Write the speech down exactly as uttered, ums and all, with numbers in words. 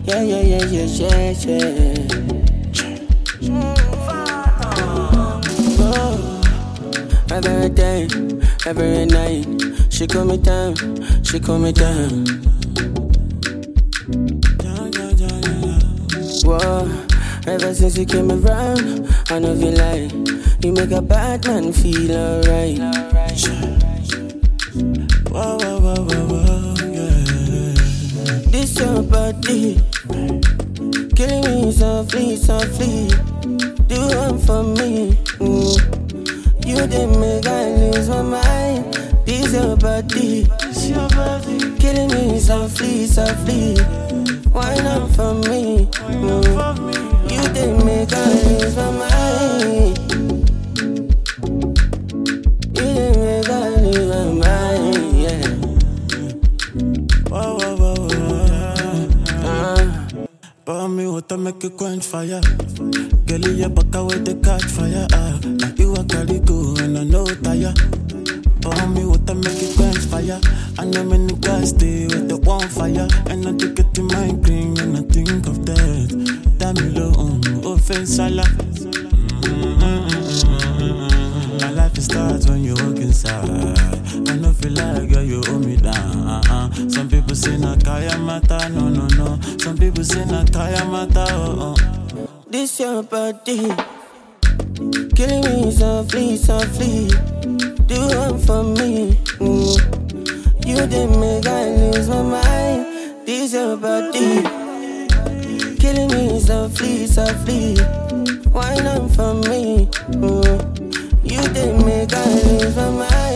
Yeah, yeah, yeah, yeah, yeah, yeah. Oh, every day, every night, she call me down, she call me down. Whoa, ever since you came around, I know you lie. You make a bad man feel alright. Whoa, whoa, whoa, whoa, whoa, yeah. This your body, killing me softly, softly. Do one for me. Mm. You didn't make I lose my mind. This your body, this your body, killing me softly, softly. Why not for me? Mm. You didn't make I lose my mind. You didn't make I lose my mind, yeah. Whoa, whoa, whoa, whoa. Uh. Pour me water, make it quench fire. Girl, you back away the catch fire. Ah, now you a carry go and I know tire. Pour me water, make it quench fire. I know many guys stay with the one fire, and I do get in my green and I think of that. Damn you low on offense, sala. My life starts when you walk inside. I don't feel like girl, you hold me down. Uh-uh. Some people say na kaya mata, no no no. Some people say na kaya mata, oh oh. This your body, killing me softly, softly. Do one for me. Mm. You didn't make I lose my mind. This your body, killing me softly, softly. Why not for me? Mm. You didn't make I lose my mind.